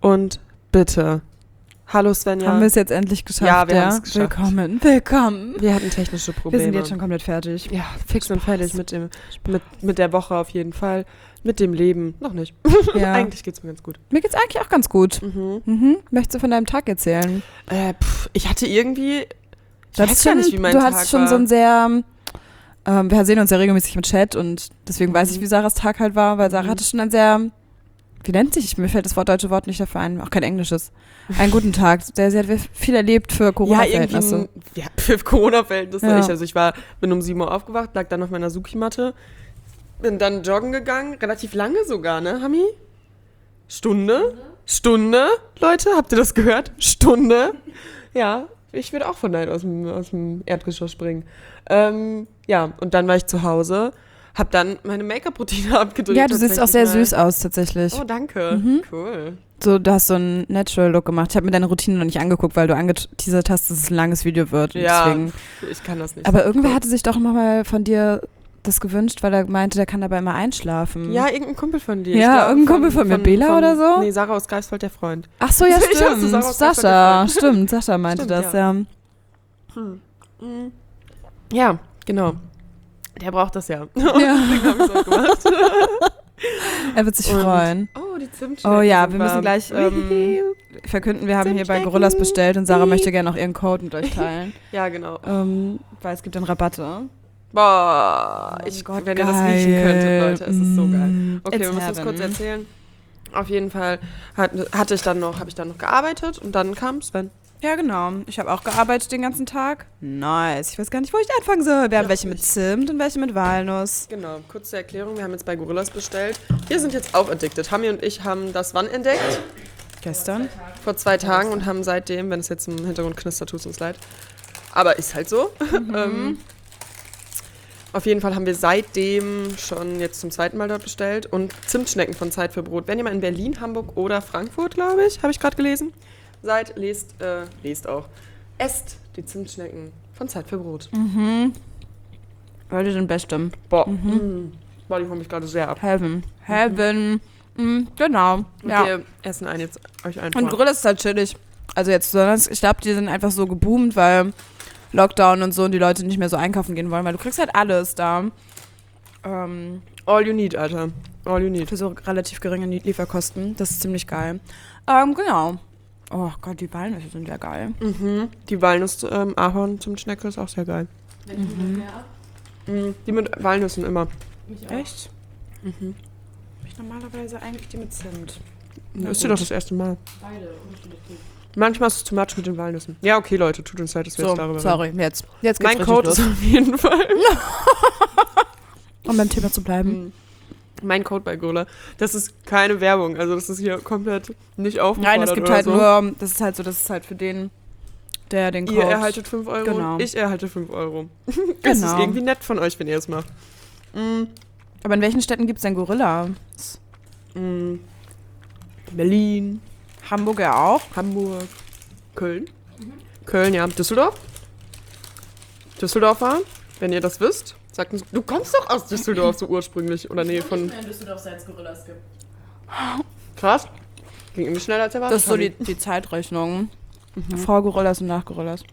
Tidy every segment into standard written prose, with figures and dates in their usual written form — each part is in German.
und bitte. Hallo Svenja. Haben wir es jetzt endlich geschafft? Ja, wir haben es geschafft. Willkommen. Wir hatten technische Probleme. Wir sind jetzt schon komplett fertig. Ja, fix und fertig mit der Woche auf jeden Fall. Mit dem Leben noch nicht. Ja. Eigentlich geht's mir ganz gut. Mir geht's eigentlich auch ganz gut. Möchtest du von deinem Tag erzählen? Ich hatte irgendwie... Ich weiß gar nicht, wie mein Tag war. Du hast schon so ein sehr... wir sehen uns ja regelmäßig im Chat und deswegen weiß ich, wie Sarahs Tag halt war, weil Sarah hatte schon ein sehr... Wie nennt sich? Mir fällt das deutsche Wort nicht dafür ein. Auch kein englisches. Einen guten Tag. Sie hat viel erlebt für Corona-Verhältnisse. Ja, für Corona-Verhältnisse. Ja. Also ich bin um 7 Uhr aufgewacht, lag dann auf meiner Suki-Matte, bin dann joggen gegangen, relativ lange sogar, ne, Hami? Stunde, Leute, habt ihr das gehört? Stunde. Ja, ich würde auch von Neid aus dem Erdgeschoss springen. Ja, und dann war ich zu Hause, hab dann meine Make-up-Routine abgedreht. Ja, du siehst auch sehr süß aus, tatsächlich. Oh, danke. Cool. So, du hast so einen Natural-Look gemacht. Ich habe mir deine Routine noch nicht angeguckt, weil du angeteasert hast, dass es ein langes Video wird. Ja, deswegen. Ich kann das nicht. Aber irgendwer hatte sich doch noch mal von dir das gewünscht, weil er meinte, der kann dabei immer einschlafen. Ja, irgendein Kumpel von dir. Ja, irgendein Kumpel von mir. Bela oder so? Nee, Sarah aus Greifswald, der Freund. Ach so, ja, Ich hasse stimmt. Sarah aus Sascha, Greifswald, stimmt. Sascha meinte Stimmt, das, ja. Ja, genau. Der braucht das ja. Ja. Deswegen hab ich's auch gemacht. Er wird sich freuen. Oh, die Zimtschnecken. Oh ja, sind wir müssen warm. gleich verkünden, wir haben hier bei Gorillas bestellt und Sarah möchte gerne auch ihren Code mit euch teilen. Ja, genau. Weil es gibt dann Rabatte. Boah, Gott, wenn ihr das riechen könntet, Leute, es ist so geil. Okay, It's wir müssen uns heaven. kurz erzählen. Auf jeden Fall habe ich dann noch gearbeitet und dann kam Sven. Ja, genau. Ich habe auch gearbeitet den ganzen Tag. Nice. Ich weiß gar nicht, wo ich anfangen soll. Wir haben welche mit Zimt und welche mit Walnuss. Genau, kurze Erklärung, wir haben jetzt bei Gorillas bestellt. Wir sind jetzt auch addicted. Hami und ich haben das wann entdeckt? Gestern. Vor 2 Tagen und haben seitdem, wenn es jetzt im Hintergrund knistert, tut es uns leid. Aber ist halt so. Auf jeden Fall haben wir seitdem schon jetzt zum 2. Mal dort bestellt und Zimtschnecken von Zeit für Brot. Wenn ihr mal in Berlin, Hamburg oder Frankfurt, glaube ich, habe ich gerade gelesen, seid, lest auch. Esst die Zimtschnecken von Zeit für Brot. Weil die sind bestimmt. Boah, boah, die holen mich gerade sehr ab. Heaven. Genau. Ja. Wir essen euch einfach. Und Gorillas ist halt chillig. Also jetzt besonders, ich glaube, die sind einfach so geboomt, weil Lockdown und so und die Leute nicht mehr so einkaufen gehen wollen, weil du kriegst halt alles da. All you need, Alter. All you need. Für so relativ geringe Lieferkosten. Das ist ziemlich geil. Genau. Oh Gott, die Walnüsse sind ja geil. Die Walnuss-Ahorn-Zimtschnecke ist auch sehr geil. Die mit Walnüssen immer. Echt? Ich normalerweise eigentlich die mit Zimt. Das ist ja doch das erste Mal. Beide unterschiedlich. Manchmal ist es too much mit den Walnüssen. Ja, okay, Leute, tut uns leid, dass wir jetzt darüber reden. Sorry, jetzt geht's Mein richtig Code los. ist auf jeden Fall. Um beim Thema zu bleiben. Mein Code bei Gola. Das ist keine Werbung, also das ist hier komplett nicht aufgefordert. Nein, es gibt oder halt so. nur, das ist halt für den, der den Code... Ihr erhaltet 5 Euro, Genau. ich erhalte 5 Euro. Das ist Genau. irgendwie nett von euch, wenn ihr es macht. Aber in welchen Städten gibt es denn Gorillas? Berlin, Hamburg ja auch. Hamburg, Köln. Köln, ja. Düsseldorf. Düsseldorfer, wenn ihr das wisst. Sagt uns, du kommst doch aus Düsseldorf so ursprünglich. Oder nee, von... in Düsseldorf, seit es Gorillas gibt. Krass. Ging irgendwie schneller als erwartet. Das ist so die Zeitrechnung. Vor Gorillas und nach Gorillas.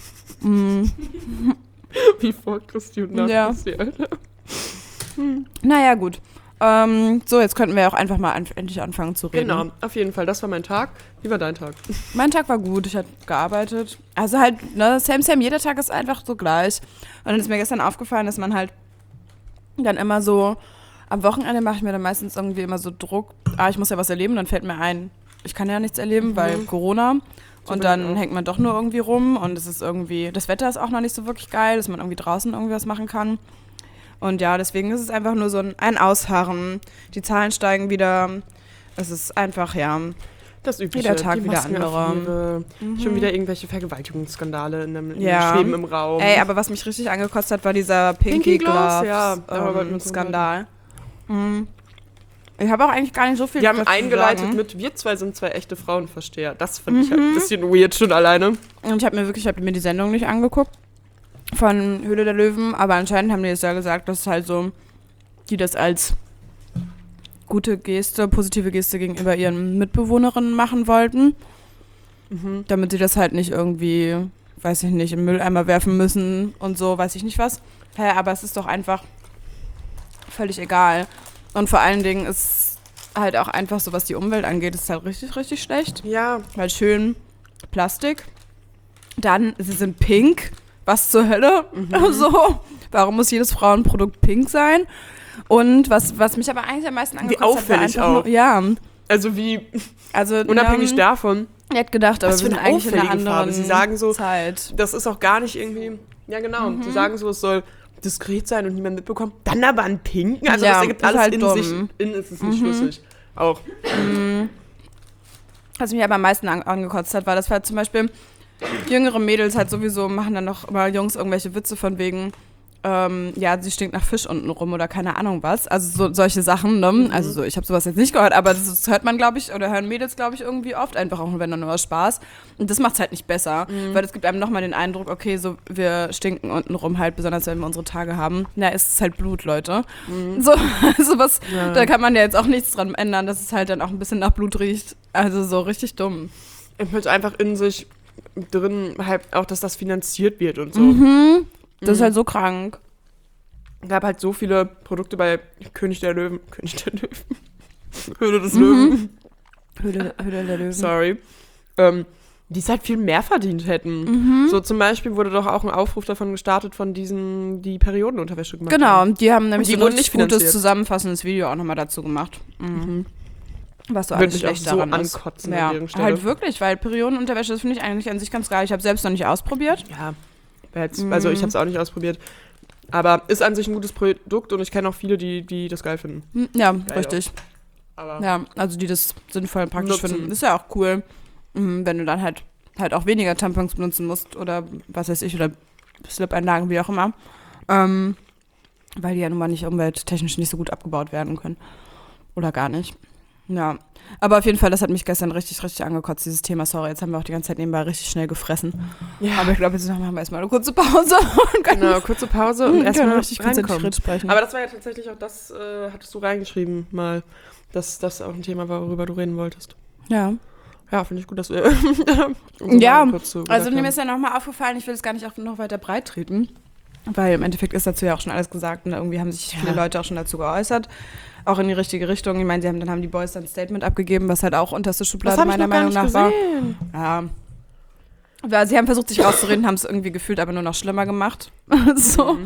Wie vor Christi und nach Ja. Christi, Alter. Naja, gut. So, jetzt könnten wir auch einfach mal endlich anfangen zu reden. Genau, auf jeden Fall. Das war mein Tag. Wie war dein Tag? Mein Tag war gut, ich habe gearbeitet. Also halt, ne, same, jeder Tag ist einfach so gleich. Und dann ist mir gestern aufgefallen, dass man halt dann immer so, am Wochenende mache ich mir dann meistens irgendwie immer so Druck, ich muss ja was erleben, dann fällt mir ein, ich kann ja nichts erleben, weil Corona. Und dann hängt man doch nur irgendwie rum und es ist irgendwie, das Wetter ist auch noch nicht so wirklich geil, dass man irgendwie draußen irgendwie was machen kann. Und ja, deswegen ist es einfach nur so ein Ausharren. Die Zahlen steigen wieder. Es ist einfach, ja, Das Übliche. jeder Tag die wieder andere. Maskenaffäre, schon wieder irgendwelche Vergewaltigungsskandale Ja. schweben im Raum. Ey, aber was mich richtig angekotzt hat, war dieser Pinky Gloves, Gloves ja, darüber wollten wir uns Skandal. Ich habe auch eigentlich gar nicht so viel Die haben dazu zu eingeleitet sagen. mit, wir zwei sind 2 echte Frauenversteher. Das finde ich halt ein bisschen weird schon alleine. Und ich habe mir die Sendung nicht angeguckt von Höhle der Löwen, aber anscheinend haben die jetzt ja gesagt, dass halt so, die das als gute Geste, positive Geste gegenüber ihren Mitbewohnerinnen machen wollten. Damit sie das halt nicht irgendwie, weiß ich nicht, im Mülleimer werfen müssen und so, weiß ich nicht was. Aber es ist doch einfach völlig egal. Und vor allen Dingen ist halt auch einfach so, was die Umwelt angeht, ist halt richtig, richtig schlecht. Ja. Weil schön Plastik. Dann, sie sind pink. Was zur Hölle? So. Warum muss jedes Frauenprodukt pink sein? Und was mich aber eigentlich am meisten angekotzt hat, war auffällig einfach auch. nur, ja. Also unabhängig davon. Ich hätte gedacht, aber Was wir für sind eine eigentlich in einer auffällige anderen Farbe. Sie sagen so, Zeit. das ist auch gar nicht irgendwie, ja genau, sie sagen so, es soll diskret sein und niemand mitbekommt. Dann aber einen pinken, also Ja, das ergibt ist alles halt in dumm. sich, innen ist es nicht schlüssig. Auch. Was mich aber am meisten angekotzt hat, war, dass halt zum Beispiel jüngere Mädels halt sowieso machen dann noch immer Jungs irgendwelche Witze von wegen, ja, sie stinkt nach Fisch unten rum oder keine Ahnung was. Also solche Sachen, ne? Also so, ich habe sowas jetzt nicht gehört, aber das hört man, glaube ich, oder hören Mädels, glaube ich, irgendwie oft, einfach auch wenn dann nur aus Spaß. Und das macht's halt nicht besser, weil es gibt einem nochmal den Eindruck, okay, so wir stinken unten rum halt, besonders wenn wir unsere Tage haben. Na, ist es halt Blut, Leute. So, also was, da kann man ja jetzt auch nichts dran ändern, dass es halt dann auch ein bisschen nach Blut riecht. Also so richtig dumm. Ich will einfach in sich drin halt auch, dass das finanziert wird und so. Das ist halt so krank. Es gab halt so viele Produkte bei König der Löwen. Höhle des Löwen. Höhle der Löwen. Sorry. Die es halt viel mehr verdient hätten. So zum Beispiel wurde doch auch ein Aufruf davon gestartet, von diesen, die Periodenunterwäsche gemacht Genau, haben. die haben nämlich Die so ein wurden richtig nicht gutes finanziert. zusammenfassendes Video auch nochmal dazu gemacht. Was so Würde alles mich auch schlecht so daran ist. ankotzen Ja, an deren Stelle. halt wirklich, weil Periodenunterwäsche, das finde ich eigentlich an sich ganz geil. Ich habe selbst noch nicht ausprobiert. Ja, also ich habe es auch nicht ausprobiert. Aber ist an sich ein gutes Produkt und ich kenne auch viele, die das geil finden. Ja, Geil richtig. Aber Ja, also die das sinnvoll und praktisch Nutzen. finden. Ist ja auch cool, wenn du dann halt auch weniger Tampons benutzen musst oder was weiß ich, oder Slip-Einlagen, wie auch immer. Weil die ja nun mal nicht umwelttechnisch nicht so gut abgebaut werden können. Oder gar nicht. Ja, aber auf jeden Fall, das hat mich gestern richtig, richtig angekotzt, dieses Thema. Sorry, jetzt haben wir auch die ganze Zeit nebenbei richtig schnell gefressen. ja, Aber ich glaube, jetzt machen wir erstmal eine kurze Pause. Und können genau, kurze Pause und können erstmal richtig konzentriert reinkommen. sprechen. Aber das war ja tatsächlich auch das, hattest du reingeschrieben mal, dass das auch ein Thema war, worüber du reden wolltest. Ja. Ja, finde ich gut, dass wir Ja, kurz so also gesagt mir haben. ist ja nochmal aufgefallen, ich will es gar nicht auch noch weiter breit treten, weil im Endeffekt ist dazu ja auch schon alles gesagt und irgendwie haben sich viele Leute auch schon dazu geäußert, auch in die richtige Richtung. Ich meine, dann haben die Boys dann ein Statement abgegeben, was halt auch unterste Schublade Das habe ich meiner noch gar Meinung nicht nach war. gesehen. Ja. Weil sie haben versucht, sich rauszureden, haben es irgendwie gefühlt, aber nur noch schlimmer gemacht. So.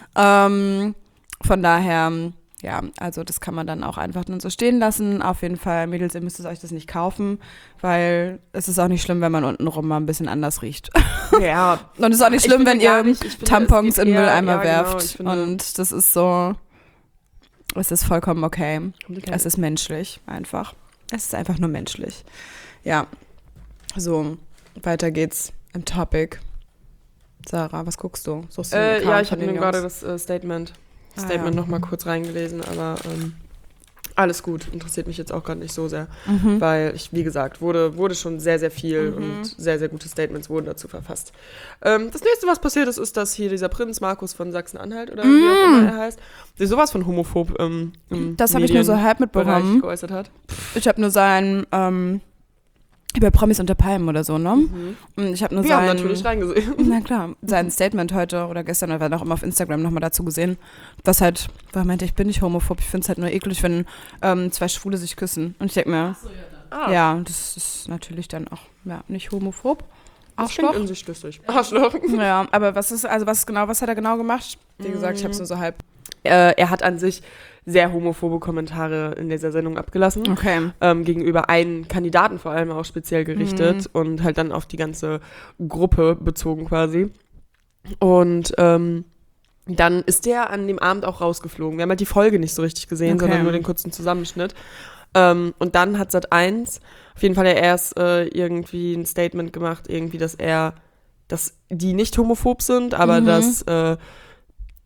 Von daher, ja, also das kann man dann auch einfach dann so stehen lassen. Auf jeden Fall, Mädels, ihr müsst euch das nicht kaufen, weil es ist auch nicht schlimm, wenn man untenrum mal ein bisschen anders riecht. Ja, Und es ist auch nicht Ich schlimm, finde wenn gar ihr nicht. Ich finde, Tampons es geht in den eher- Mülleimer ja, genau, werft. ich finde- Und das ist so, es ist vollkommen okay. Es ist menschlich einfach. Es ist einfach nur menschlich. Ja, so, weiter geht's im Topic. Sarah, was guckst du? Suchst du einen Account ja, ich von habe den mir gerade Jungs? das Statement ja. noch mal kurz reingelesen, aber alles gut, interessiert mich jetzt auch gerade nicht so sehr, weil ich, wie gesagt, wurde schon sehr, sehr viel und sehr, sehr gute Statements wurden dazu verfasst. Das nächste, was passiert ist, ist, dass hier dieser Prinz Markus von Sachsen-Anhalt oder wie auch immer er heißt, der sowas von homophob im Das habe ich nur so halb Medienbereich mitbekommen. geäußert hat. Ich habe nur sein, über Promis unter Palmen oder so, ne? Und ich habe nur Wir haben sein, natürlich reingesehen. na klar, sein Statement heute oder gestern oder noch immer auf Instagram nochmal dazu gesehen, was halt, weil er meinte, ich bin nicht homophob, ich finde es halt nur eklig, wenn zwei Schwule sich küssen. Und ich denke mir, ja, das ist natürlich dann auch nicht homophob. Das klingt in sich schlüssig. Arschloch. Ja, aber was hat er genau gemacht? Wie gesagt, ich habe es nur so halb. Er hat an sich sehr homophobe Kommentare in dieser Sendung abgelassen. Okay. Gegenüber einen Kandidaten vor allem auch speziell gerichtet und halt dann auf die ganze Gruppe bezogen quasi. Und dann ist der an dem Abend auch rausgeflogen. Wir haben halt die Folge nicht so richtig gesehen, Okay. sondern nur den kurzen Zusammenschnitt. Und dann hat Sat.1 auf jeden Fall ja erst irgendwie ein Statement gemacht, irgendwie, dass die nicht homophob sind, aber dass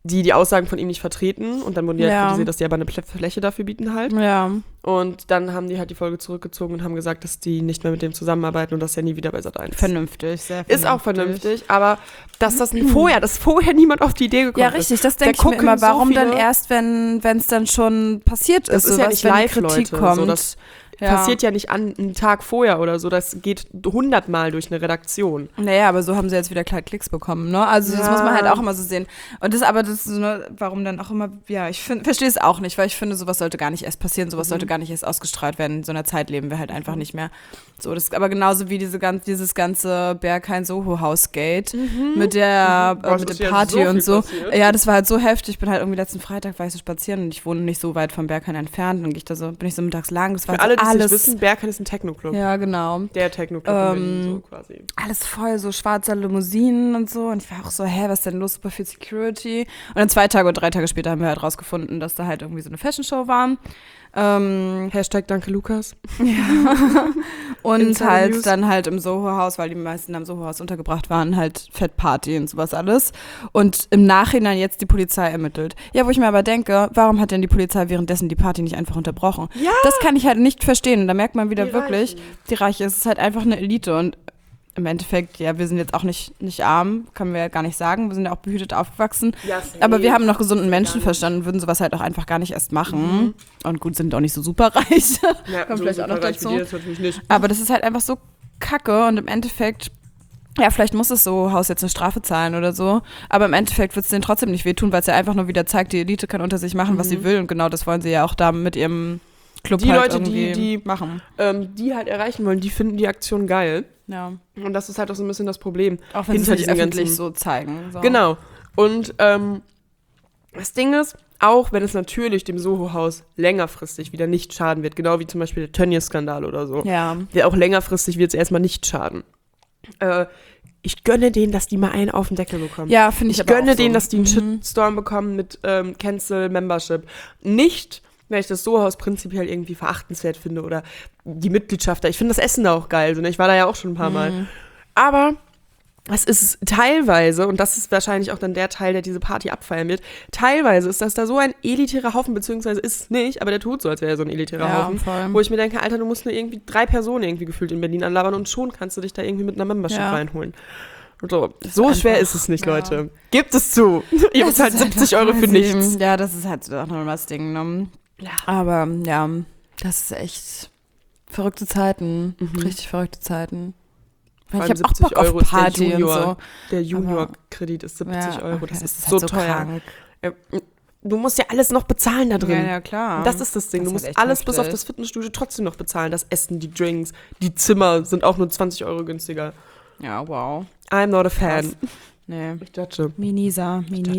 die Aussagen von ihm nicht vertreten und dann wurden die halt Ja. kritisiert, dass die aber eine Fläche dafür bieten halt. Ja. Und dann haben die halt die Folge zurückgezogen und haben gesagt, dass die nicht mehr mit dem zusammenarbeiten und dass er nie wieder bei Sat.1 Vernünftig, sehr vernünftig. ist auch vernünftig, aber dass vorher niemand auf die Idee gekommen Ja, ist. richtig, das Da denke ich mir gucken immer. so Warum dann viele- erst, wenn es dann schon passiert Das ist? ist ja sowas, nicht wenn live, Kritik Leute. kommt. So, das passiert ja nicht einen Tag vorher oder so. Das geht 100-mal durch eine Redaktion. Naja, aber so haben sie jetzt wieder Klicks bekommen, ne? Also das Ja. muss man halt auch immer so sehen. Und das ist so, ne, warum dann auch immer, ja, ich verstehe es auch nicht, weil ich finde, sowas sollte gar nicht erst passieren, sowas sollte gar nicht erst ausgestrahlt werden. In so einer Zeit leben wir halt einfach nicht mehr. So, das aber genauso wie dieses ganze Berghain-Soho-House-Gate mit der Was mit ist der jetzt Party so viel und so. passiert? Ja, das war halt so heftig. Ich bin halt irgendwie letzten Freitag war ich so spazieren und ich wohne nicht so weit vom Berghain entfernt. Dann bin ich so mittags lang. Das war Für alle, die es alles. nicht wissen, Berghain ist ein Techno-Club. Ja, genau. Der Techno-Club in Berlin, so quasi. Alles voll, so schwarze Limousinen und so. Und ich war auch so, was ist denn los? Super viel Security. Und dann 2 Tage oder 3 Tage später haben wir halt rausgefunden, dass da halt irgendwie so eine Fashion-Show war. Hashtag Danke Lukas. Und Insider halt News. dann halt im Soho-Haus, weil die meisten am Soho-Haus untergebracht waren, halt Fettparty und sowas alles. Und im Nachhinein jetzt die Polizei ermittelt. Ja, wo ich mir aber denke, warum hat denn die Polizei währenddessen die Party nicht einfach unterbrochen? Ja. Das kann ich halt nicht verstehen. Und da merkt man wieder Die wirklich, Reichen. die Reiche, es ist halt einfach eine Elite. Und im Endeffekt, ja, wir sind jetzt auch nicht arm, können wir ja gar nicht sagen. Wir sind ja auch behütet aufgewachsen. Ja, safe. Aber wir haben noch gesunden Gar Menschenverstand und würden sowas halt auch einfach gar nicht erst machen. Und gut, sind auch nicht so superreich. Ja, Kommt so vielleicht auch noch superreich wie dazu. die ist natürlich nicht. Aber das ist halt einfach so kacke und im Endeffekt, ja, vielleicht muss das Soho-Haus jetzt eine Strafe zahlen oder so, aber im Endeffekt wird es denen trotzdem nicht wehtun, weil es ja einfach nur wieder zeigt, die Elite kann unter sich machen, was sie will und genau das wollen sie ja auch da mit ihrem Club Die halt Leute, irgendwie die machen. Die halt erreichen wollen, die finden die Aktion geil. Ja. Und das ist halt auch so ein bisschen das Problem. Auch wenn sie es hinter nicht diesen öffentlich ganzen- so zeigen. So. Genau. Und das Ding ist, auch wenn es natürlich dem Soho-Haus längerfristig wieder nicht schaden wird, genau wie zum Beispiel der Tönnies-Skandal oder so, Ja. der auch längerfristig wird es erstmal nicht schaden. Ich gönne denen, dass die mal einen auf den Deckel bekommen. Ja, finde ich Ich aber gönne auch so. denen, dass die einen Shitstorm bekommen mit Cancel Membership. Nicht, weil ich das Soho-Haus prinzipiell irgendwie verachtenswert finde oder die Mitgliedschaft da. Ich finde das Essen da auch geil. So, ne? Ich war da ja auch schon ein paar Mal. Aber es ist teilweise, und das ist wahrscheinlich auch dann der Teil, der diese Party abfeiern wird, teilweise ist das da so ein elitärer Haufen, beziehungsweise ist es nicht, aber der tut so, als wäre er so ein elitärer Ja, Haufen. voll. Wo ich mir denke, Alter, du musst nur irgendwie 3 Personen irgendwie gefühlt in Berlin anlabern und schon kannst du dich da irgendwie mit einer Membership Ja. reinholen. Und so schwer einfach- ist es nicht, ja. Leute. Gebt es zu. Ihr Das bezahlt ist 70 einfach Euro für crazy. nichts. Ja, das ist halt auch noch das Ding. Ne? Ja. Aber ja, das ist echt verrückte Zeiten. Richtig verrückte Zeiten. Vor Ich allem habe auch 70 Bock auf Euro ist der Party und Junior. so. Der Junior-Kredit ist 70 Ja, Euro. okay, Das ist halt so teuer. krank. Du musst ja alles noch bezahlen da drin. Ja, klar. Das ist das Ding. Das Du ist musst halt echt alles bis auf heftig. das Fitnessstudio trotzdem noch bezahlen. Das Essen, die Drinks, die Zimmer sind auch nur 20 Euro günstiger. Ja, wow. I'm not a fan. Nee. Ich judge. Minisa.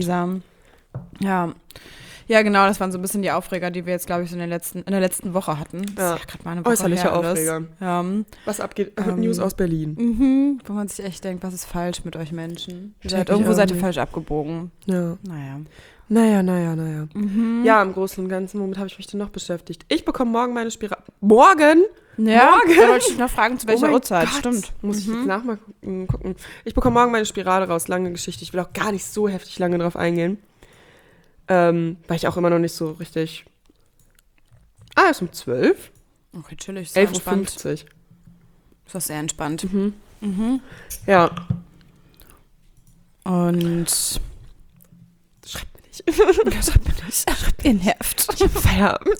Ja. Ja, genau, das waren so ein bisschen die Aufreger, die wir jetzt, glaube ich, so in der letzten Woche hatten. Das Ja. ist ja gerade mal eine Woche Äußerliche her alles. Aufreger. Ja. Was abgeht? News aus Berlin. Wo man sich echt denkt, was ist falsch mit euch Menschen? Check Irgendwo ich seid ihr irgendwie. falsch abgebogen. Ja. Naja. Naja. Ja, im Großen und Ganzen, womit habe ich mich denn noch beschäftigt? Ich bekomme morgen meine Spirale. Morgen? Ja, Morgen? da wollte ich noch fragen, zu welcher Oh mein Uhrzeit. Gott. Stimmt. Muss ich jetzt nachmal gucken. Ich bekomme morgen meine Spirale raus. Lange Geschichte. Ich will auch gar nicht so heftig lange drauf eingehen. Weil ich auch immer noch nicht so richtig... ist um 12? Okay, chillig. Sehr entspannt. 11.50 Uhr. Ist das sehr entspannt. Ja. Und Schreibt mir nicht. schreibt ihr nervt. Ich habe Feierabend.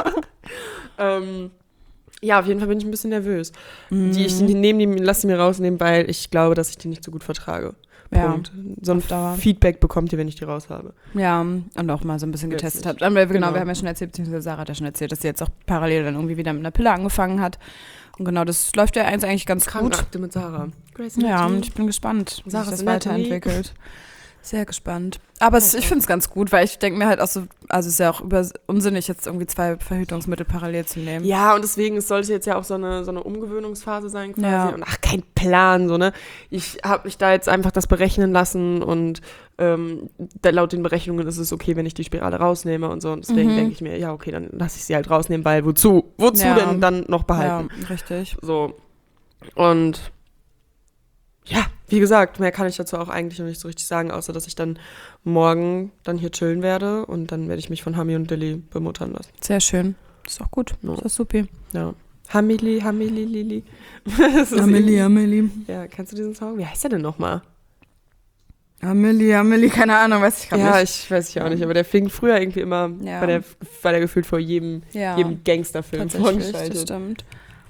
Ja, auf jeden Fall bin ich ein bisschen nervös. Lass die mir rausnehmen, weil ich glaube, dass ich die nicht so gut vertrage. Ja, Punkt. So ein auf Dauer. Feedback bekommt ihr, wenn ich die raus habe. Ja, und auch mal so ein bisschen Jetzt getestet nicht. habt. Aber Genau. wir haben ja schon erzählt, beziehungsweise Sarah hat ja schon erzählt, dass sie jetzt auch parallel dann irgendwie wieder mit einer Pille angefangen hat. Und genau, das läuft ja eigentlich ganz gut. Krankenakte mit Sarah. Grey's Ja, Anatomy. und ich bin gespannt, wie sich Sarah's das Anatomy. weiterentwickelt. Sehr gespannt. Aber ich finde es ganz gut, weil ich denke mir halt auch so, also es ist ja auch unsinnig, jetzt irgendwie 2 Verhütungsmittel parallel zu nehmen. Ja, und deswegen, es sollte jetzt ja auch so eine Umgewöhnungsphase sein quasi. Ja. Und kein Plan, so, ne? Ich habe mich da jetzt einfach das berechnen lassen und laut den Berechnungen ist es okay, wenn ich die Spirale rausnehme und so. Und deswegen denke ich mir, ja, okay, dann lasse ich sie halt rausnehmen, weil wozu Ja. denn dann noch behalten? Ja, richtig. So. Und ja, wie gesagt, mehr kann ich dazu auch eigentlich noch nicht so richtig sagen, außer dass ich dann morgen dann hier chillen werde und dann werde ich mich von Hami und Lilly bemuttern lassen. Sehr schön. Ist auch gut. Ja. Ist auch super. Ja. Hamili, Lili. Amelie. Ja, kennst du diesen Song? Wie heißt der denn nochmal? Amelie, keine Ahnung, weiß ich gerade Ja, nicht. ich weiß ich auch nicht, aber der fing früher irgendwie immer, Ja. war der gefühlt vor jedem Gangsterfilm Tatsächlich, das vorgeschaltet. stimmt.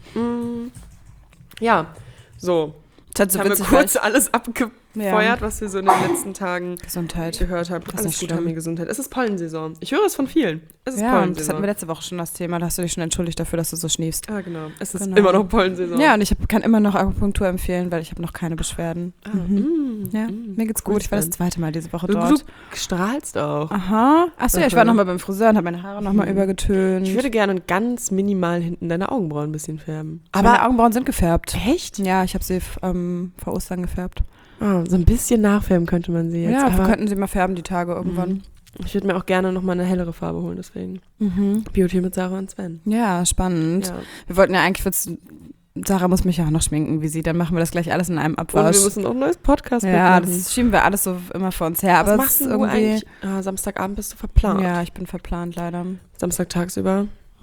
Ja, so. Das Haben wir kurz alles abgefeuert, was wir so in den letzten Tagen Gesundheit. gehört haben. Das ist Alles nicht gut, schlimm. haben wir Gesundheit. Es ist Pollensaison. Ich höre es von vielen. Es ist Ja, das hatten Pollensaison. wir letzte Woche schon das Thema. Da hast du dich schon entschuldigt dafür, dass du so schniefst. Ah, genau. Es ist Genau. immer noch Pollensaison. Ja, und ich kann immer noch Akupunktur empfehlen, weil ich habe noch keine Beschwerden. Ja, mir geht's gut. Ich war das zweite Mal diese Woche Du dort. strahlst auch. Aha. Achso, ja, ich war nochmal beim Friseur und habe meine Haare nochmal übergetönt. Ich würde gerne ganz minimal hinten deine Augenbrauen ein bisschen färben. Aber meine Augenbrauen sind gefärbt. Echt? Ja, ich habe sie vor Ostern gefärbt. Oh, so ein bisschen nachfärben könnte man sie jetzt. Ja, wir aber könnten sie mal färben die Tage irgendwann. ich würde mir auch gerne nochmal eine hellere Farbe holen, deswegen. Beauty mit Sarah und Sven. Ja, spannend. Ja. Wir wollten ja eigentlich, Sarah muss mich ja auch noch schminken wie sie, dann machen wir das gleich alles in einem Und Abwasch. wir müssen auch ein neues Podcast Ja, machen. das schieben wir alles so immer vor uns her. Aber Was es machst ist du irgendwie. eigentlich? Ah, Samstagabend bist du verplant. Ja, ich bin verplant leider. Samstag tagsüber.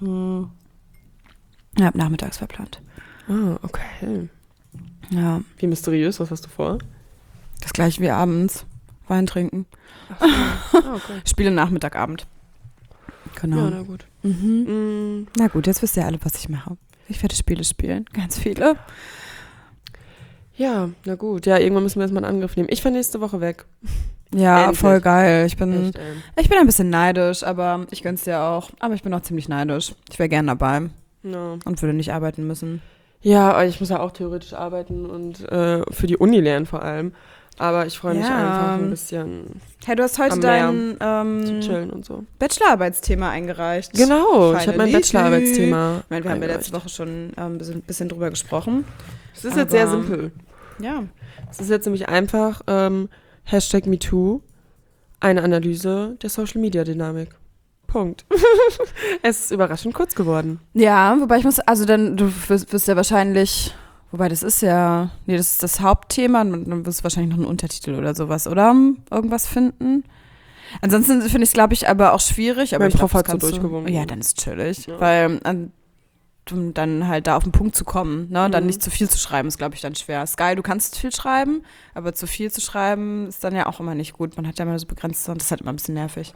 Ja, nachmittags verplant. Ah, okay. Ja, Wie mysteriös, was hast du vor? das gleiche wie abends. Wein trinken. Okay. Spiele Nachmittagabend. Genau. Ja, na gut. Na gut, jetzt wisst ihr alle, was ich mache. Ich werde Spiele spielen. Ganz viele. Ja, na gut. Ja, irgendwann müssen wir erstmal einen Angriff nehmen. Ich fahre nächste Woche weg. Ja, Endlich. voll geil. Ich bin Echt, ein bisschen neidisch, aber ich gönn's dir auch. Aber ich bin auch ziemlich neidisch. Ich wäre gern dabei No. und würde nicht arbeiten müssen. Ja, ich muss ja auch theoretisch arbeiten und für die Uni lernen vor allem. Aber ich freue mich Ja. einfach ein bisschen Hey, du hast heute Am dein zu chillen und so. Bachelorarbeitsthema eingereicht. Genau, ich habe mein Finally. Bachelorarbeitsthema. Ich meine, wir haben ja eingereicht. letzte Woche schon ein bisschen drüber gesprochen. Es ist jetzt sehr aber- simpel. Ja. Es ist jetzt nämlich einfach #MeToo, eine Analyse der Social-Media-Dynamik. Punkt. Es ist überraschend kurz geworden. Ja, wobei du wirst ja wahrscheinlich, wobei das ist das Hauptthema, und dann wirst du wahrscheinlich noch einen Untertitel oder sowas, oder? Irgendwas finden. Ansonsten finde ich es, glaube ich, aber auch schwierig. Aber Mein ich glaub, Prof hat das so kannst du- durchgewunken. Ja, dann ist chillig. Ja. Weil um dann halt da auf den Punkt zu kommen, ne? Dann Mhm. nicht zu viel zu schreiben, ist, glaube ich, dann schwer. Ist geil, du kannst viel schreiben, aber zu viel zu schreiben ist dann ja auch immer nicht gut. Man hat ja immer so begrenzt und das ist halt immer ein bisschen nervig.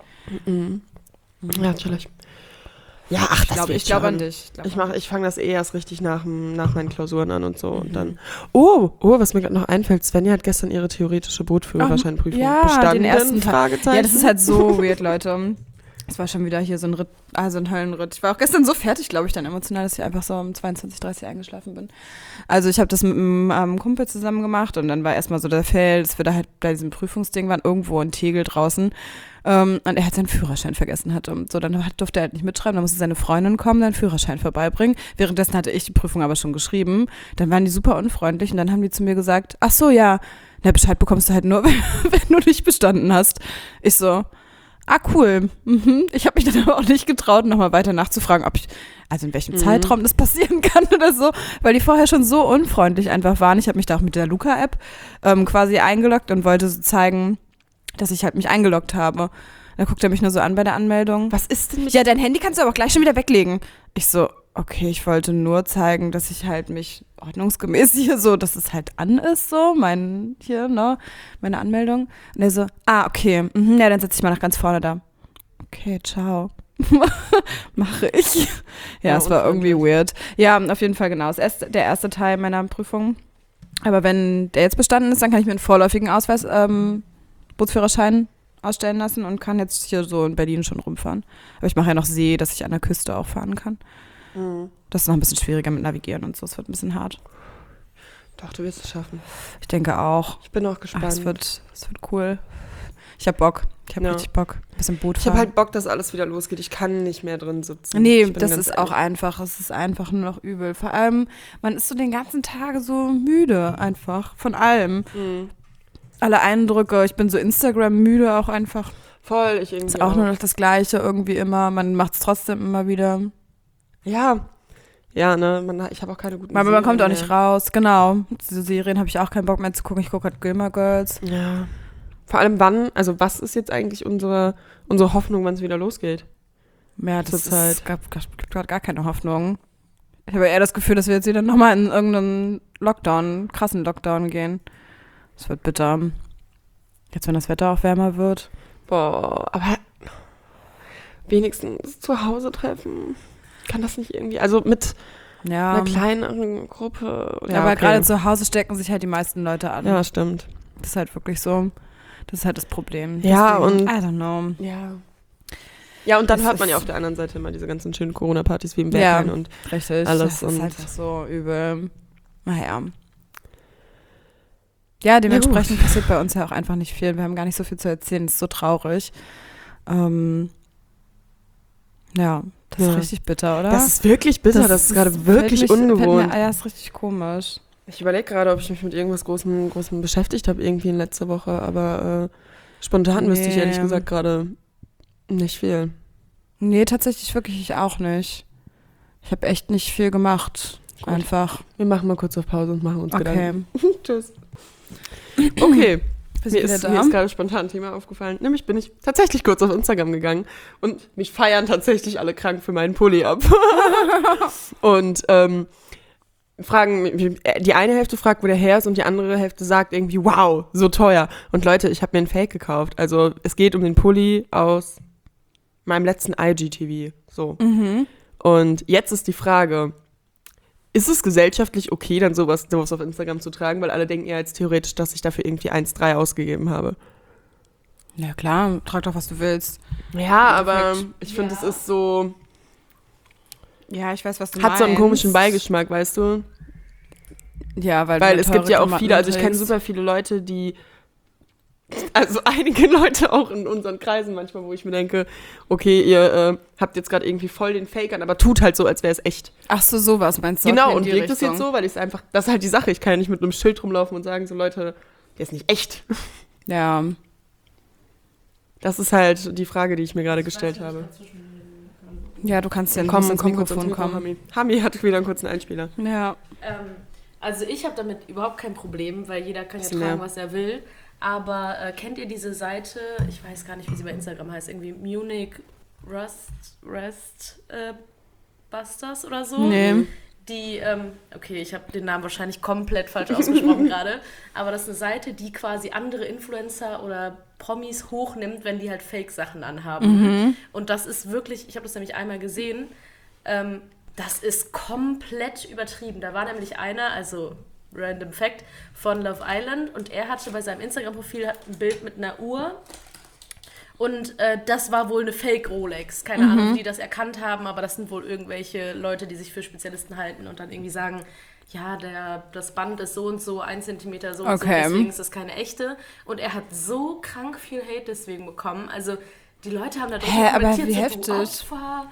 Ja, natürlich. Ja, ach, Ich glaube an dich. Ich fange das erst richtig nach meinen Klausuren an und so. Und dann. Oh, was mir gerade noch einfällt, Svenja hat gestern ihre theoretische Bootführerscheinprüfung bestanden. den ersten Tag. Fragezeichen. Ja, das ist halt so weird, Leute. Es war schon wieder hier so ein Ritt, also ein Höllenritt. Ich war auch gestern so fertig, glaube ich, dann emotional, dass ich einfach so um 22:30 eingeschlafen bin. Also ich habe das mit einem Kumpel zusammen gemacht und dann war erstmal so der Fall, dass wir da halt bei diesem Prüfungsding waren, irgendwo in Tegel draußen. Und er hat seinen Führerschein vergessen hatte. Und so, dann durfte er halt nicht mitschreiben, dann musste seine Freundin kommen, seinen Führerschein vorbeibringen. Währenddessen hatte ich die Prüfung aber schon geschrieben. Dann waren die super unfreundlich und dann haben die zu mir gesagt, ach so, ja, na, Bescheid bekommst du halt nur, wenn du nicht bestanden hast. Ich so, cool. Ich habe mich dann aber auch nicht getraut, nochmal weiter nachzufragen, also in welchem Zeitraum das passieren kann oder so, weil die vorher schon so unfreundlich einfach waren. Ich habe mich da auch mit der Luca-App quasi eingeloggt und wollte so zeigen, dass ich halt mich eingeloggt habe. Dann guckt er mich nur so an bei der Anmeldung. Was ist denn mit. Ja, dein Handy kannst du aber auch gleich schon wieder weglegen. Ich so, okay, ich wollte nur zeigen, dass ich halt mich ordnungsgemäß hier so, dass es halt an ist, so, meine Anmeldung. Und er so, okay, ja, dann setze ich mal nach ganz vorne da. Okay, ciao. Mache ich. Ja, es war irgendwie weird. Ja, auf jeden Fall, genau. Der erste Teil meiner Prüfung. Aber wenn der jetzt bestanden ist, dann kann ich mir einen vorläufigen Ausweis, Bootsführerschein ausstellen lassen und kann jetzt hier so in Berlin schon rumfahren. Aber ich mache ja noch See, dass ich an der Küste auch fahren kann. Das ist noch ein bisschen schwieriger mit Navigieren und so. Es wird ein bisschen hart. Doch, du wirst es schaffen. Ich denke auch. Ich bin auch gespannt. Es wird cool. Ich habe Bock. Ich habe richtig Bock. Ein bisschen Boot Ich fahren. habe halt Bock, dass alles wieder losgeht. Ich kann nicht mehr drin sitzen. Nee, Ich bin das ganz ist auch ehrlich. einfach. Es ist einfach nur noch übel. Vor allem, man ist so den ganzen Tag so müde einfach. Von allem. Alle Eindrücke. Ich bin so Instagram-müde auch einfach. Voll, ich irgendwie Ist auch nur noch das Gleiche irgendwie immer. Man macht es trotzdem immer wieder. Ja, Ja, ne, ich habe auch keine guten Aber man kommt auch Serien nicht mehr. raus, genau. Diese Serien habe ich auch keinen Bock mehr zu gucken. Ich gucke halt Gilmore Girls. Ja. Vor allem was ist jetzt eigentlich unsere Hoffnung, wann es wieder losgeht? Ja, das Zurzeit. ist, gibt gerade gar keine Hoffnung. Ich habe eher das Gefühl, dass wir jetzt wieder nochmal in irgendeinen krassen Lockdown gehen. Das wird bitter. Jetzt, wenn das Wetter auch wärmer wird. Boah, aber wenigstens zu Hause treffen. Kann das nicht irgendwie, also mit Ja, einer kleineren Gruppe. ja, aber gerade zu Hause stecken sich halt die meisten Leute an. Ja, stimmt. Das ist halt wirklich so. Das ist halt das Problem. Ja, Deswegen, und- I don't know. Ja. Ja, und dann Es hört man ja ist- auf der anderen Seite immer diese ganzen schönen Corona-Partys wie im Ja. Berghain und Richtig. alles Das ist und- einfach so übel. Naja. Ja, dementsprechend passiert bei uns ja auch einfach nicht viel. Wir haben gar nicht so viel zu erzählen. Das ist so traurig. Ja, das ist Ja. richtig bitter, oder? das ist wirklich bitter, das ist gerade wirklich ungewohnt. Ja, ist richtig komisch. Ich überlege gerade, ob ich mich mit irgendwas Großem beschäftigt habe irgendwie in letzter Woche, aber spontan wüsste ich ehrlich Nee. gesagt gerade nicht viel. Nee, tatsächlich wirklich ich auch nicht. Ich habe echt nicht viel gemacht. Gut. Einfach. Wir machen mal kurz auf Pause und machen uns Okay. Gedanken. Tschüss. Okay, Bist mir wieder ist, da? mir ist gerade spontan ein Thema aufgefallen. Nämlich bin ich tatsächlich kurz auf Instagram gegangen und mich feiern tatsächlich alle krank für meinen Pulli ab. Und fragen, die eine Hälfte fragt, wo der her ist und die andere Hälfte sagt irgendwie, wow, so teuer. Und Leute, ich habe mir einen Fake gekauft. Also es geht um den Pulli aus meinem letzten IGTV. So. Mhm. Und jetzt ist die Frage, ist es gesellschaftlich okay, dann sowas auf Instagram zu tragen, weil alle denken ja jetzt theoretisch, dass ich dafür irgendwie 1,3 ausgegeben habe. Ja klar, trag doch, was du willst. Ja, aber Endeffekt. ich finde, es ist so, Ja, ich weiß, was du hat meinst. so einen komischen Beigeschmack, weißt du? Ja, weil Weil du es gibt teure ja auch Klamotten viele, also ich kenne trägst. super viele Leute, also einige Leute auch in unseren Kreisen manchmal, wo ich mir denke, okay, ihr habt jetzt gerade irgendwie voll den Fake an, aber tut halt so, als wäre es echt. Ach so, sowas meinst du? Genau, Okay, in und die legt es Richtung. jetzt so, weil ich es einfach, das ist halt die Sache, ich kann ja nicht mit einem Schild rumlaufen und sagen, so Leute, der ist nicht echt. Ja. Das ist halt die Frage, die ich mir gerade gestellt habe. Ja, du kannst ja Komm, ins komm kurz Mikrofon ans Mikro, kommen. Hami. Hami hat wieder einen kurzen Einspieler. Ja. Also ich habe damit überhaupt kein Problem, weil jeder kann ja Bisschen tragen, mehr. was er will. Aber kennt ihr diese Seite, ich weiß gar nicht, wie sie bei Instagram heißt, irgendwie Munich Rest Busters oder so? Nee. Die, okay, ich habe den Namen wahrscheinlich komplett falsch ausgesprochen gerade, aber das ist eine Seite, die quasi andere Influencer oder Promis hochnimmt, wenn die halt Fake-Sachen anhaben. Und das ist wirklich, ich habe das nämlich einmal gesehen, das ist komplett übertrieben. Da war nämlich einer, also Random Fact, von Love Island und er hatte bei seinem Instagram-Profil ein Bild mit einer Uhr und das war wohl eine Fake-Rolex. Keine Ahnung, wie die das erkannt haben, aber das sind wohl irgendwelche Leute, die sich für Spezialisten halten und dann irgendwie sagen, ja, das Band ist so und so, 1 Zentimeter so und so, Okay. deswegen ist das keine echte. Und er hat so krank viel Hate deswegen bekommen. Also die Leute haben da Hä, aber wie so, du heftig. Opfer,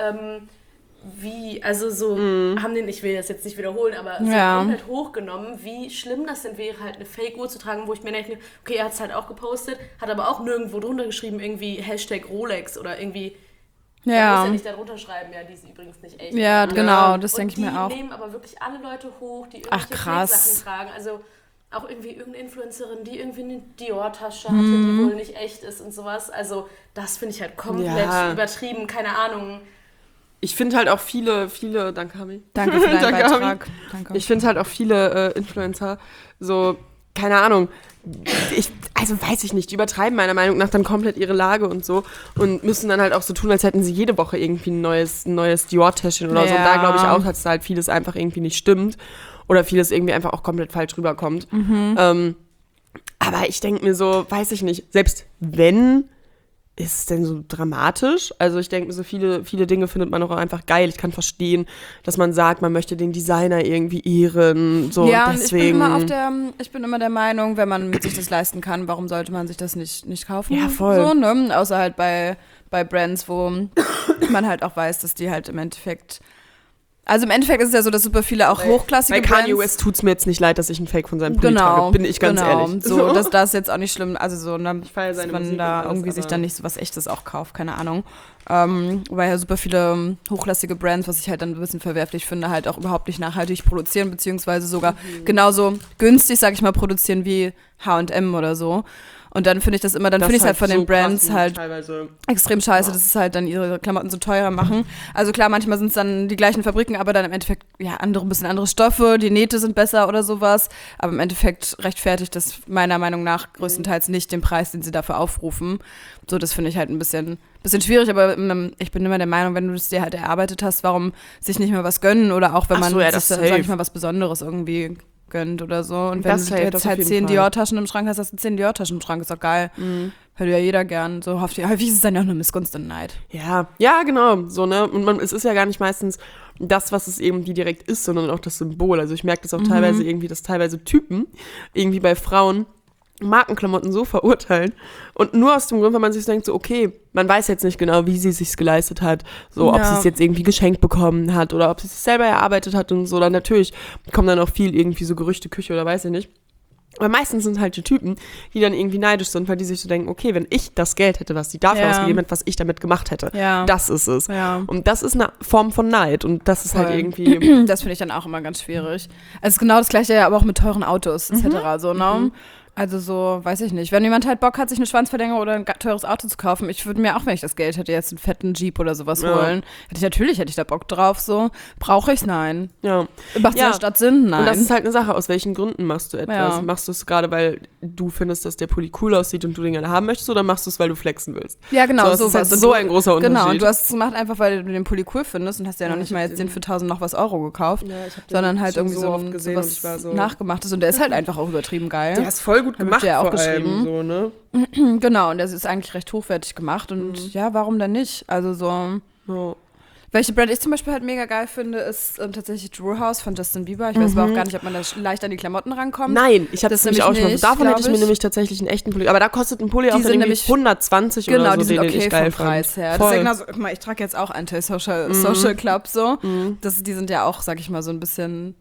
also so, haben den, ich will das jetzt nicht wiederholen, aber so Ja. komplett hochgenommen, wie schlimm das denn wäre, halt eine Fake-Uhr zu tragen, wo ich mir denke, okay, er hat es halt auch gepostet, hat aber auch nirgendwo drunter geschrieben, irgendwie Hashtag Rolex oder irgendwie, man muss Ja. ja nicht da drunter schreiben, ja, die ist übrigens nicht echt. Ja, genau, das Und denke ich mir auch. die nehmen aber wirklich alle Leute hoch, die Ach, irgendwelche krass. Fake-Sachen tragen, also auch irgendwie irgendeine Influencerin, die irgendwie eine Dior-Tasche hatte, die wohl nicht echt ist und sowas, also das finde ich halt komplett Ja. übertrieben, keine Ahnung. Ich finde halt auch viele, danke Hami. Danke für deinen Danke, Hami. Beitrag. Danke. Ich finde halt auch viele Influencer so, keine Ahnung, also weiß ich nicht, die übertreiben meiner Meinung nach dann komplett ihre Lage und so und müssen dann halt auch so tun, als hätten sie jede Woche irgendwie ein neues Dior-Täschchen oder so. Und da Ja. glaube ich auch, dass da halt vieles einfach irgendwie nicht stimmt oder vieles irgendwie einfach auch komplett falsch rüberkommt. Aber ich denke mir so, weiß ich nicht, selbst wenn, ist es denn so dramatisch? Also ich denke mir so, viele Dinge findet man auch einfach geil. Ich kann verstehen, dass man sagt, man möchte den Designer irgendwie ehren. So, ja, und und deswegen. ich bin immer der Meinung, wenn man sich das leisten kann, warum sollte man sich das nicht kaufen? Ja, voll. So, ne? Außer halt bei Brands, wo man halt auch weiß, dass die halt im Endeffekt. Also im Endeffekt ist es ja so, dass super viele auch hochklassige Bei Kanye Brands. West tut's mir jetzt nicht leid, dass ich einen Fake von seinem Pulli Genau, trage, bin ich ganz ehrlich. So, das ist jetzt auch nicht schlimm. Also so, ne, feier seine dass man Musik da und alles, irgendwie sich aber- dann nicht so was Echtes auch kauft, keine Ahnung. Weil ja super viele hochklassige Brands, was ich halt dann ein bisschen verwerflich finde, halt auch überhaupt nicht nachhaltig produzieren, beziehungsweise sogar genauso günstig, sag ich mal, produzieren wie H&M oder so. Und dann finde ich das immer, dann finde ich es halt von den Brands halt teilweise extrem scheiße, dass es halt dann ihre Klamotten so teurer machen. Also klar, manchmal sind es dann die gleichen Fabriken, aber dann im Endeffekt, ja, ein bisschen andere Stoffe, die Nähte sind besser oder sowas. Aber im Endeffekt rechtfertigt das meiner Meinung nach größtenteils nicht den Preis, den sie dafür aufrufen. So, das finde ich halt ein bisschen schwierig, aber ich bin immer der Meinung, wenn du es dir halt erarbeitet hast, warum sich nicht mal was gönnen oder auch wenn man sich, sag ich mal, was Besonderes irgendwie gönnt oder so. Und wenn du jetzt halt 10 Dior-Taschen im Schrank hast, hast du 10 Dior-Taschen im Schrank, ist doch geil. Hört ja jeder gern. So häufig ist es dann ja auch eine Missgunst und Neid. Ja, genau. So, ne? Und es ist ja gar nicht meistens das, was es irgendwie direkt ist, sondern auch das Symbol. Also ich merke das auch teilweise irgendwie, dass teilweise Typen irgendwie bei Frauen Markenklamotten so verurteilen und nur aus dem Grund, weil man sich denkt, so okay, man weiß jetzt nicht genau, wie sie es sich geleistet hat, so ob sie es jetzt irgendwie geschenkt bekommen hat oder ob sie es selber erarbeitet hat und so, dann natürlich kommen dann auch viel irgendwie so Gerüchte, Küche oder weiß ich nicht. Aber meistens sind halt die Typen, die dann irgendwie neidisch sind, weil die sich so denken, okay, wenn ich das Geld hätte, was die dafür ausgegeben hat, was ich damit gemacht hätte, das ist es. Ja. Und das ist eine Form von Neid und das ist halt irgendwie... Das finde ich dann auch immer ganz schwierig. Es ist genau das Gleiche, aber auch mit teuren Autos etc. So, ne? Also so, weiß ich nicht. Wenn jemand halt Bock hat, sich eine Schwanzverlängerung oder ein teures Auto zu kaufen, ich würde mir auch, wenn ich das Geld hätte, jetzt einen fetten Jeep oder sowas holen. Hätte ich da Bock drauf, so. Brauche ich? Nein. Ja. Macht es in der Stadt Sinn? Nein. Und das ist halt eine Sache, aus welchen Gründen machst du etwas? Ja. Machst du es gerade, weil du findest, dass der Pulli cool aussieht und du den gerne haben möchtest, oder machst du es, weil du flexen willst? Ja, genau. So, das ist halt so ein großer Unterschied. Genau, und du hast es gemacht einfach, weil du den Pulli cool findest und hast ja noch nicht mal jetzt den für 1000 noch was Euro gekauft, sondern halt irgendwie so was nachgemachtes. Und der ist halt einfach auch übertrieben geil. Der ist voll gut gemacht, ja auch geschrieben. So, ne? Genau, und das ist eigentlich recht hochwertig gemacht und ja, warum denn nicht? Also so. Ja. Welche Brand ich zum Beispiel halt mega geil finde, ist tatsächlich Drew House von Justin Bieber. Ich weiß aber auch gar nicht, ob man da leicht an die Klamotten rankommt. Nein, ich habe das nämlich auch schon. Davon hätte ich mir nämlich tatsächlich einen echten Pulli. Aber da kostet ein Pulli auch nämlich 120 oder so, die sind den okay ich geil vom Preis her. Das ist ja genauso, guck mal, ich trage jetzt auch Anti-Social Club so. Die sind ja auch, sag ich mal, so ein bisschen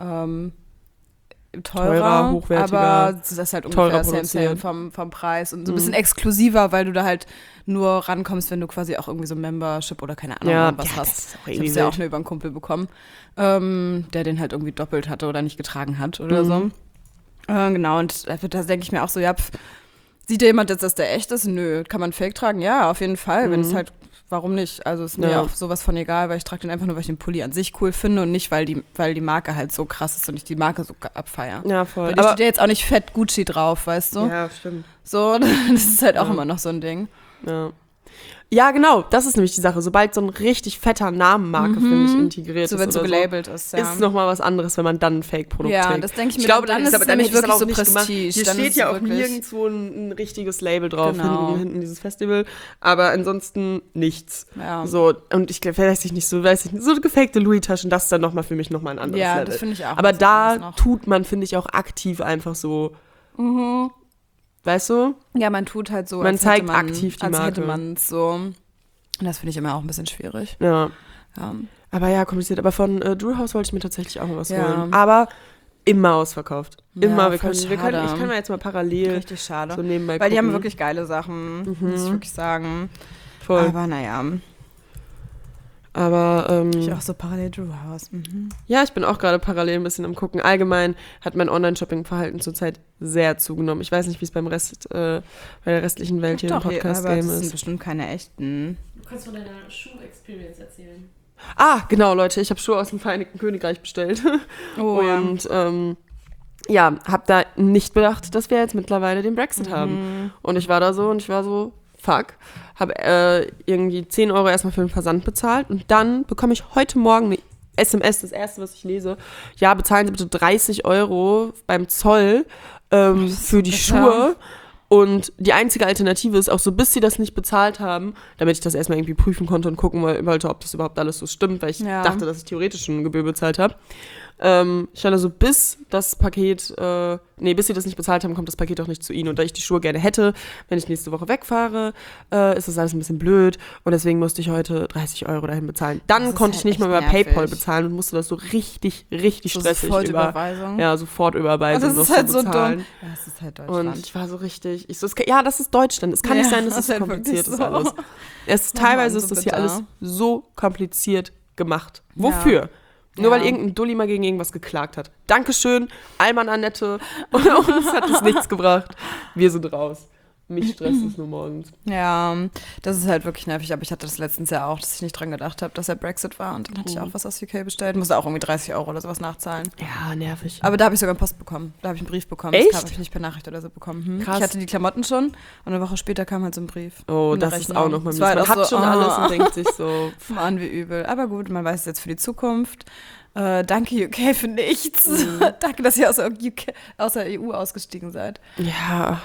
teurer, hochwertiger, aber das ist halt ungefähr same vom Preis und so ein bisschen exklusiver, weil du da halt nur rankommst, wenn du quasi auch irgendwie so ein Membership oder keine Ahnung was hast. Ich habe es ja auch nur über einen Kumpel bekommen, der den halt irgendwie doppelt hatte oder nicht getragen hat oder so. Genau, und da denke ich mir auch so, ja, sieht ja jemand jetzt, dass der echt ist? Nö. Kann man Fake tragen? Ja, auf jeden Fall, wenn es halt, warum nicht? Also ist mir auch sowas von egal, weil ich trage den einfach nur, weil ich den Pulli an sich cool finde und nicht, weil die Marke halt so krass ist und ich die Marke so abfeiere. Ja, voll. Weil da steht ja jetzt auch nicht fett Gucci drauf, weißt du? Ja, stimmt. So, das ist halt auch immer noch so ein Ding. Ja, genau, das ist nämlich die Sache. Sobald so ein richtig fetter Namenmarke, finde ich, integriert so, ist, wenn so gelabelt ist, ist es nochmal was anderes, wenn man dann ein Fake-Produkt trägt. Ja, das denke ich mir. Ich glaube, dann ist es nämlich wirklich so Prestige. Hier steht ja auch nirgendwo ein richtiges Label drauf, hinten dieses Festival, aber ansonsten nichts. Ja. So, und ich weiß nicht, so gefakte Louis-Taschen, das ist dann für mich nochmal ein anderes Level. Ja, das finde ich auch. Aber da tut man, finde ich, auch aktiv einfach so... Weißt du? Ja, man tut halt so, man zeigt aktiv die Marke. Als hätte man es so. Und das finde ich immer auch ein bisschen schwierig. Ja. Aber ja, kompliziert. Aber von Drew House wollte ich mir tatsächlich auch mal was holen. Aber immer ausverkauft. Immer. Ich kann mal jetzt mal parallel richtig schade. So nebenbei Weil die haben wirklich geile Sachen, muss ich wirklich sagen. Voll. Aber naja. Aber ich auch so parallel Drew House. Ja, ich bin auch gerade parallel ein bisschen am Gucken. Allgemein hat mein Online-Shopping-Verhalten zurzeit sehr zugenommen. Ich weiß nicht, wie es bei der restlichen Welt hier im Podcast-Game ist. Das sind bestimmt keine echten. Du kannst von deiner Schuh-Experience erzählen. Ah, genau, Leute. Ich habe Schuhe aus dem Vereinigten Königreich bestellt. Und habe da nicht bedacht, dass wir jetzt mittlerweile den Brexit haben. Und ich war so, fuck. Habe irgendwie 10 Euro erstmal für den Versand bezahlt und dann bekomme ich heute Morgen eine SMS, das erste, was ich lese. Ja, bezahlen Sie bitte 30 Euro beim Zoll für die Schuhe. Und die einzige Alternative ist auch so, bis sie das nicht bezahlt haben, damit ich das erstmal irgendwie prüfen konnte und gucken wollte, ob das überhaupt alles so stimmt, weil ich dachte, dass ich theoretisch schon eine Gebühr bezahlt habe. Ich stand da so, bis das Paket, bis sie das nicht bezahlt haben, kommt das Paket auch nicht zu ihnen. Und da ich die Schuhe gerne hätte, wenn ich nächste Woche wegfahre, ist das alles ein bisschen blöd. Und deswegen musste ich heute 30 € dahin bezahlen. Dann konnte ich nicht mal über PayPal bezahlen und musste das so richtig stressig Sofortüberweisung. Sofortüberweisung das ist halt so dumm. Ja, das ist halt Deutschland. Und ich war so richtig, das ist Deutschland. Es kann nicht sein, dass es so kompliziert ist alles. Teilweise ist das hier alles so kompliziert gemacht. Wofür? Nur weil irgendein Dulli mal gegen irgendwas geklagt hat. Dankeschön, Alman Annette. Und uns hat es nichts gebracht. Wir sind raus. Mich stresst es nur morgens. Ja, das ist halt wirklich nervig. Aber ich hatte das letztens ja auch, dass ich nicht dran gedacht habe, dass der Brexit war. Und dann hatte ich auch was aus UK bestellt. Musste auch irgendwie 30 € oder sowas nachzahlen. Ja, nervig. Aber da habe ich sogar Post bekommen. Da habe ich einen Brief bekommen. Echt? Das habe ich nicht per Nachricht oder so bekommen. Krass. Ich hatte die Klamotten schon und eine Woche später kam halt so ein Brief. Oh, das ist auch nochmal mies. Man hat schon alles und denkt sich so, Mann, wie übel. Aber gut, man weiß es jetzt für die Zukunft. Danke UK für nichts. Danke, dass ihr aus der EU ausgestiegen seid. Ja,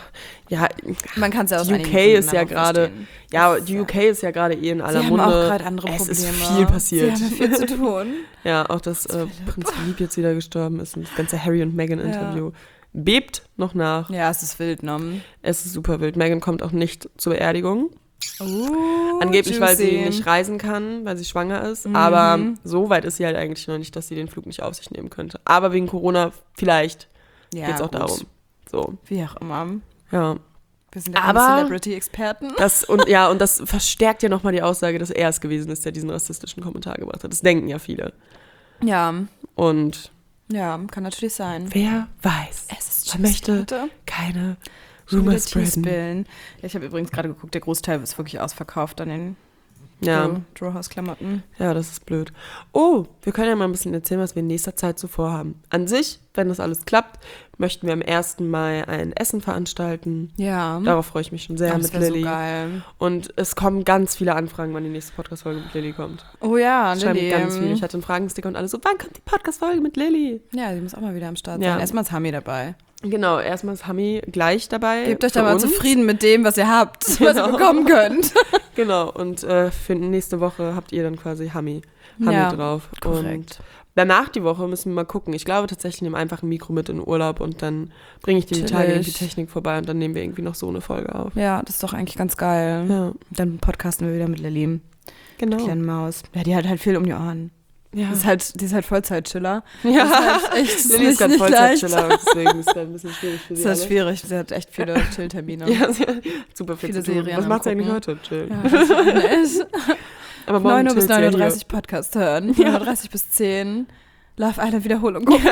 man kann es ja aus UK ist ja gerade, die UK ist ja gerade in aller Munde. Sie haben auch gerade andere Probleme. Es ist viel passiert. Sie haben viel zu tun. Ja, auch dass Prinz Philipp jetzt wieder gestorben ist und das ganze Harry und Meghan Interview bebt noch nach. Ja, es ist wild, ne? Es ist super wild. Meghan kommt auch nicht zur Beerdigung. Angeblich, weil sie nicht reisen kann, weil sie schwanger ist. Aber so weit ist sie halt eigentlich noch nicht, dass sie den Flug nicht auf sich nehmen könnte. Aber wegen Corona vielleicht geht es auch darum. So. Wie auch immer. Ja. Wir sind ja keine Celebrity-Experten. Und das verstärkt ja nochmal die Aussage, dass er es gewesen ist, der diesen rassistischen Kommentar gebracht hat. Das denken ja viele. Ja. Und ja, kann natürlich sein. Wer weiß. Man möchte keine Rumor spreaden. Ich habe übrigens gerade geguckt, der Großteil ist wirklich ausverkauft an den Drawhouse-Klamotten. Ja, das ist blöd. Oh, wir können ja mal ein bisschen erzählen, was wir in nächster Zeit so vorhaben. An sich, wenn das alles klappt, möchten wir am 1. Mai ein Essen veranstalten. Ja. Darauf freue ich mich schon sehr mit Lilly. So geil. Und es kommen ganz viele Anfragen, wann die nächste Podcast-Folge mit Lilly kommt. Oh ja, Lilly. Ganz viel. Ich hatte einen Fragensticker und alle so, wann kommt die Podcast-Folge mit Lilly? Ja, sie muss auch mal wieder am Start sein. Erstmal ist Hami dabei. Genau, erstmal ist Hami gleich dabei. Gebt euch da mal zufrieden mit dem, was ihr habt, was ihr bekommen könnt. Genau, und für nächste Woche habt ihr dann quasi Hami drauf. Korrekt. Und danach die Woche müssen wir mal gucken. Ich glaube tatsächlich, ich nehme einfach ein Mikro mit in den Urlaub und dann bringe ich die Tage irgendwie Technik vorbei und dann nehmen wir irgendwie noch so eine Folge auf. Ja, das ist doch eigentlich ganz geil. Ja. Dann podcasten wir wieder mit Lilly. Genau. Die kleine Maus. Ja, die hat halt viel um die Ohren. Ja. Die ist halt Vollzeit-Chiller. Ja, das ist halt echt, Lilly ist gerade Vollzeit-Chiller, deswegen ist das ein bisschen schwierig für sie. Das ist schwierig, sie hat echt viele Chill-Termine. Ja, sie hat super viele Serien. Was macht sie eigentlich heute? Chill. Ja, das ist nett. Aber 9 Uhr bis 9.30 Uhr Podcast hören. 9.30 bis 10 Love Island Wiederholung gucken.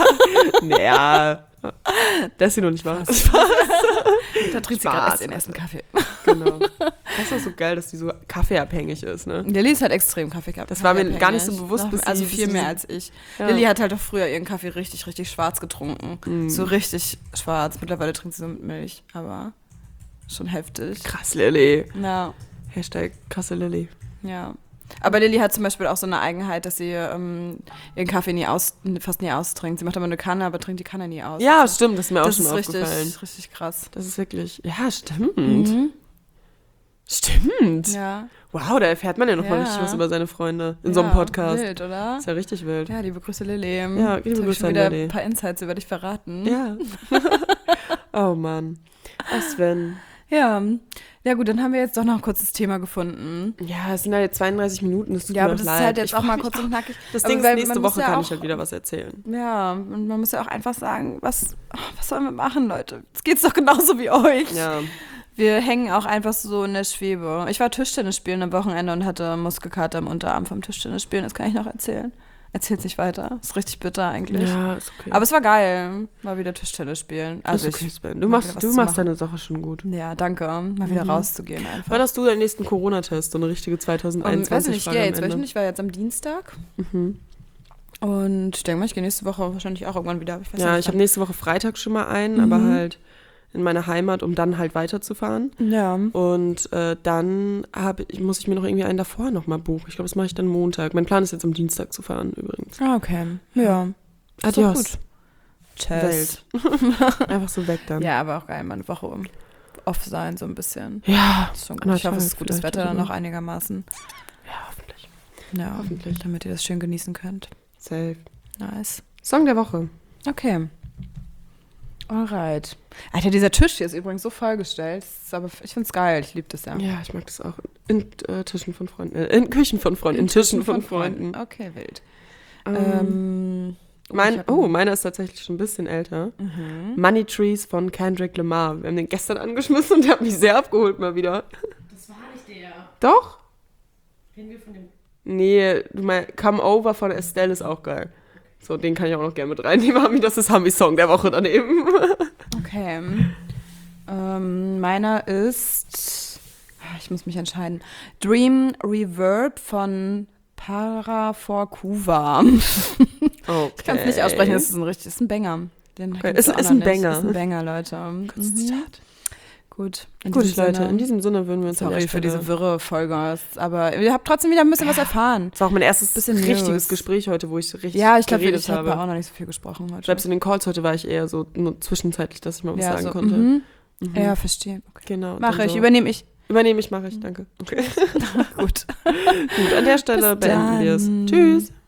Naja, das ist sie noch nicht wahr. Da trinkt sie gerade erst den ersten Kaffee. Genau. Das ist auch so geil, dass die so kaffeeabhängig ist, ne? Lilly ist halt extrem kaffeeabhängig. Das war mir gar nicht so bewusst. Also viel mehr als ich. Ja. Lilly hat halt auch früher ihren Kaffee richtig, richtig schwarz getrunken. So richtig schwarz. Mittlerweile trinkt sie so mit Milch, aber schon heftig. Krass, Lilly. Ja. Hashtag krasse Lilly. Ja. Aber Lilly hat zum Beispiel auch so eine Eigenheit, dass sie ihren Kaffee fast nie austrinkt. Sie macht immer eine Kanne, aber trinkt die Kanne nie aus. Ja, stimmt, das ist mir auch schon aufgefallen. Das ist richtig krass. Das ist wirklich, ja, stimmt. Stimmt. Ja. Wow, da erfährt man ja noch mal richtig was über seine Freunde in so einem Podcast. Wild, oder? Ist ja richtig wild. Ja, liebe Grüße, Lilly. Ja, liebe Grüße an Lilly. Lilly. Ein paar Insights über dich verraten. Ja. Oh Mann. Sven. Ja. Ja gut, dann haben wir jetzt doch noch ein kurzes Thema gefunden. Ja, es sind halt jetzt 32 Minuten, das tut mir aber doch das leid. ist halt jetzt auch mal kurz und knackig. Das Ding ist, nächste Woche kann ich halt wieder was erzählen. Ja, und man muss ja auch einfach sagen, was sollen wir machen, Leute? Es geht's doch genauso wie euch. Ja. Wir hängen auch einfach so in der Schwebe. Ich war Tischtennis spielen am Wochenende und hatte Muskelkater im Unterarm vom Tischtennis spielen. Das kann ich noch erzählen. Erzähl's nicht weiter. Ist richtig bitter eigentlich. Ja, ist okay. Aber es war geil. Mal wieder Tischtennis spielen. Also ist okay, Sven. Du machst deine Sache schon gut. Ja, danke. Mal wieder rauszugehen einfach. Wann hast du deinen nächsten Corona-Test? So eine richtige 2021 weiß nicht, Frage jetzt weiß ich nicht. Ich war jetzt am Dienstag. Und ich denke mal, ich gehe nächste Woche wahrscheinlich auch irgendwann wieder. Ich habe nächste Woche Freitag schon mal einen, aber halt in meine Heimat, um dann halt weiterzufahren. Ja. Und dann muss ich mir noch irgendwie einen davor nochmal buchen. Ich glaube, das mache ich dann Montag. Mein Plan ist jetzt am Dienstag zu fahren übrigens. Ah, okay. Ja. Adios. Gut. Tschüss. Einfach so weg dann. Ja, aber auch geil, mal eine Woche off sein, so ein bisschen. Ja. Das ist schon gut. Ich hoffe, es ist gutes Wetter dann noch einigermaßen. Ja, hoffentlich. Ja, hoffentlich. Damit ihr das schön genießen könnt. Safe. Nice. Song der Woche. Okay. Alright. Alter, dieser Tisch hier ist übrigens so vollgestellt. Aber ich find's geil. Ich liebe das ja. Ja, ich mag das auch. In Tischen von Freunden. In Küchen von Freunden. In Tischen von Freunden. Okay, wild. Meiner ist tatsächlich schon ein bisschen älter. Money Trees von Kendrick Lamar. Wir haben den gestern angeschmissen und der hat mich sehr abgeholt mal wieder. Das war nicht der. Doch? Reden wir von dem... Nee, du meinst Come Over von Estelle ist auch geil. So, den kann ich auch noch gerne mit reinnehmen. Hami, das ist Hamis Song der Woche daneben. Okay. Meiner ist, ich muss mich entscheiden, Dream Reverb von Paraforkuva. Okay. Ich kann es nicht aussprechen, das ist ein Banger. Den Okay. kennst du Ist auch ein noch nicht. Banger. Ist ein Banger, Leute. Gut. Gut, Leute, in diesem Sinne würden wir uns Sorry für diese wirre Folge, aber ihr habt trotzdem wieder ein bisschen was erfahren. Das war auch mein erstes Bisschen richtiges News. Gespräch heute, wo ich richtig Ja, ich glaube, geredet ich habe habe. auch noch nicht so viel gesprochen heute. Selbst in den Calls heute war ich eher so nur zwischenzeitlich, dass ich mal was sagen so, konnte. Ja, verstehe. Okay. Genau. Mache dann ich, so. übernehme ich. Mache ich, danke. Okay. Gut. Gut, an der Stelle Bis beenden wir es. dann. Tschüss.